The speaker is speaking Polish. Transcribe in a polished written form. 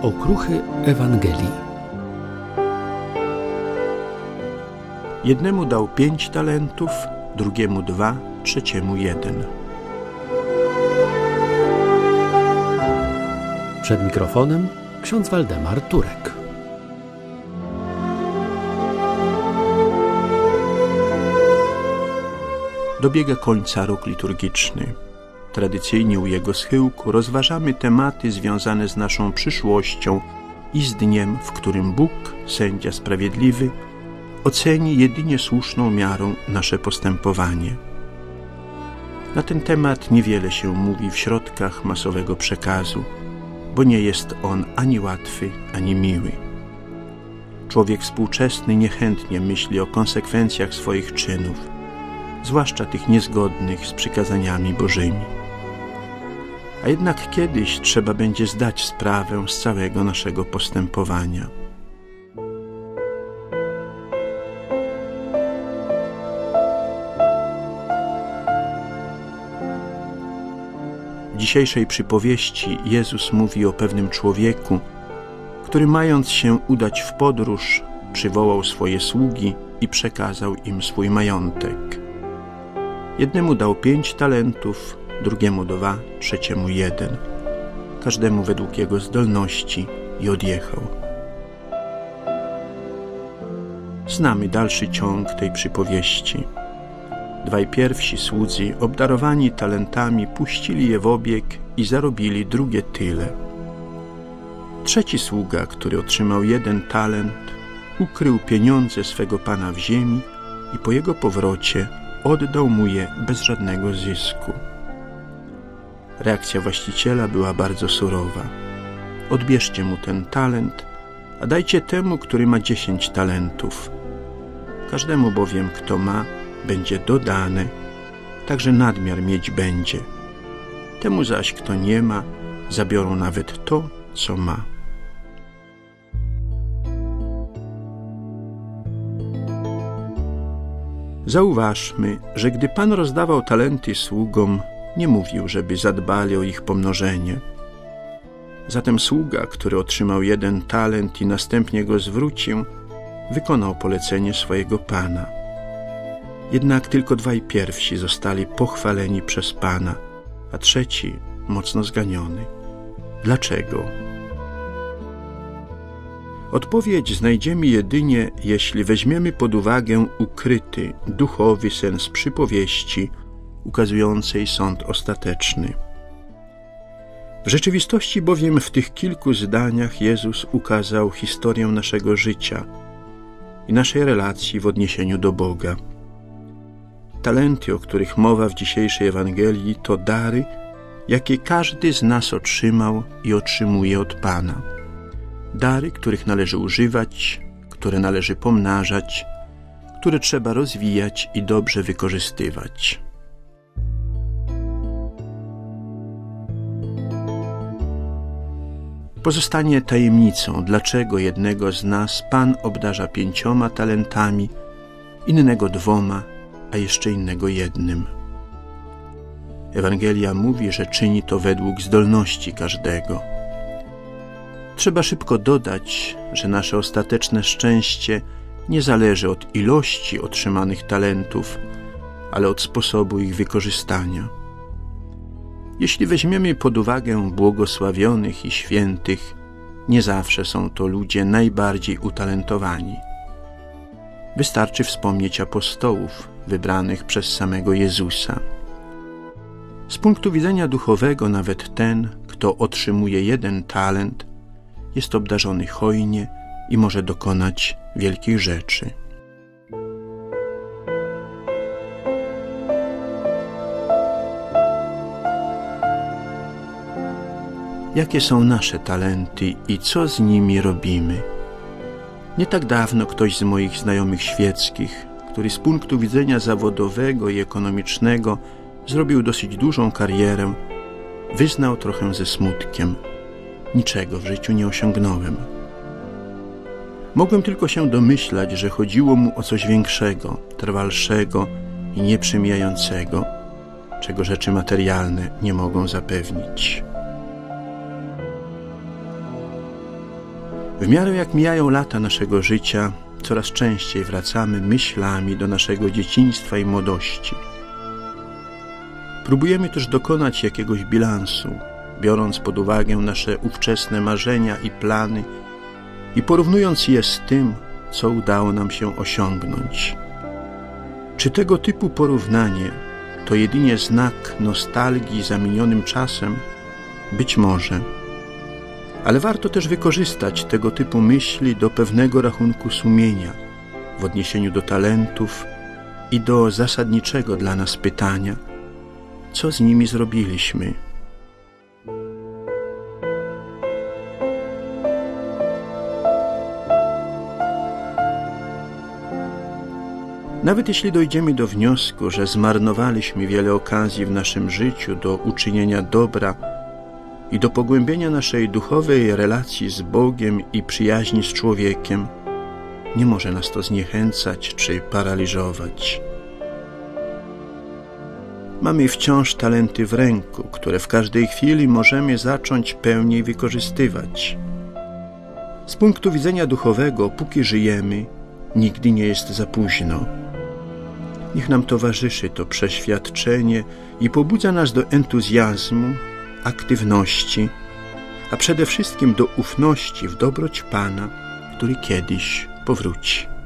Okruchy Ewangelii. Jednemu dał 5 talentów, drugiemu 2, trzeciemu 1. Przed mikrofonem ksiądz Waldemar Turek. Dobiega końca rok liturgiczny. Tradycyjnie u jego schyłku rozważamy tematy związane z naszą przyszłością i z dniem, w którym Bóg, sędzia sprawiedliwy, oceni jedynie słuszną miarą nasze postępowanie. Na ten temat niewiele się mówi w środkach masowego przekazu, bo nie jest on ani łatwy, ani miły. Człowiek współczesny niechętnie myśli o konsekwencjach swoich czynów, zwłaszcza tych niezgodnych z przykazaniami Bożymi. A jednak kiedyś trzeba będzie zdać sprawę z całego naszego postępowania. W dzisiejszej przypowieści Jezus mówi o pewnym człowieku, który mając się udać w podróż, przywołał swoje sługi i przekazał im swój majątek. Jednemu dał 5 talentów, drugiemu 2, trzeciemu 1. Każdemu według jego zdolności i odjechał. Znamy dalszy ciąg tej przypowieści. 2 pierwsi słudzy, obdarowani talentami, puścili je w obieg i zarobili drugie tyle. Trzeci sługa, który otrzymał 1 talent, ukrył pieniądze swego pana w ziemi i po jego powrocie oddał mu je bez żadnego zysku. Reakcja właściciela była bardzo surowa. Odbierzcie mu ten talent, a dajcie temu, który ma 10 talentów. Każdemu bowiem, kto ma, będzie dodane, także nadmiar mieć będzie. Temu zaś, kto nie ma, zabiorą nawet to, co ma. Zauważmy, że gdy Pan rozdawał talenty sługom, nie mówił, żeby zadbali o ich pomnożenie. Zatem sługa, który otrzymał 1 talent i następnie go zwrócił, wykonał polecenie swojego Pana. Jednak tylko 2 pierwsi zostali pochwaleni przez Pana, a trzeci mocno zganiony. Dlaczego? Odpowiedź znajdziemy jedynie, jeśli weźmiemy pod uwagę ukryty, duchowy sens przypowieści ukazującej sąd ostateczny. W rzeczywistości bowiem w tych kilku zdaniach Jezus ukazał historię naszego życia i naszej relacji w odniesieniu do Boga. Talenty, o których mowa w dzisiejszej Ewangelii, to dary, jakie każdy z nas otrzymał i otrzymuje od Pana. Dary, których należy używać, które należy pomnażać, które trzeba rozwijać i dobrze wykorzystywać. Pozostanie tajemnicą, dlaczego jednego z nas Pan obdarza 5 talentami, innego 2, a jeszcze innego 1. Ewangelia mówi, że czyni to według zdolności każdego. Trzeba szybko dodać, że nasze ostateczne szczęście nie zależy od ilości otrzymanych talentów, ale od sposobu ich wykorzystania. Jeśli weźmiemy pod uwagę błogosławionych i świętych, nie zawsze są to ludzie najbardziej utalentowani. Wystarczy wspomnieć apostołów wybranych przez samego Jezusa. Z punktu widzenia duchowego nawet ten, kto otrzymuje 1 talent, jest obdarzony hojnie i może dokonać wielkich rzeczy. Jakie są nasze talenty i co z nimi robimy? Nie tak dawno ktoś z moich znajomych świeckich, który z punktu widzenia zawodowego i ekonomicznego zrobił dosyć dużą karierę, wyznał trochę ze smutkiem: niczego w życiu nie osiągnąłem. Mogłem tylko się domyślać, że chodziło mu o coś większego, trwalszego i nieprzemijającego, czego rzeczy materialne nie mogą zapewnić. W miarę jak mijają lata naszego życia, coraz częściej wracamy myślami do naszego dzieciństwa i młodości. Próbujemy też dokonać jakiegoś bilansu, biorąc pod uwagę nasze ówczesne marzenia i plany i porównując je z tym, co udało nam się osiągnąć. Czy tego typu porównanie to jedynie znak nostalgii za minionym czasem? Być może. Ale warto też wykorzystać tego typu myśli do pewnego rachunku sumienia w odniesieniu do talentów i do zasadniczego dla nas pytania, co z nimi zrobiliśmy. Nawet jeśli dojdziemy do wniosku, że zmarnowaliśmy wiele okazji w naszym życiu do uczynienia dobra i do pogłębienia naszej duchowej relacji z Bogiem i przyjaźni z człowiekiem, nie może nas to zniechęcać czy paraliżować. Mamy wciąż talenty w ręku, które w każdej chwili możemy zacząć pełniej wykorzystywać. Z punktu widzenia duchowego, póki żyjemy, nigdy nie jest za późno. Niech nam towarzyszy to przeświadczenie i pobudza nas do entuzjazmu, aktywności, a przede wszystkim do ufności w dobroć Pana, który kiedyś powróci.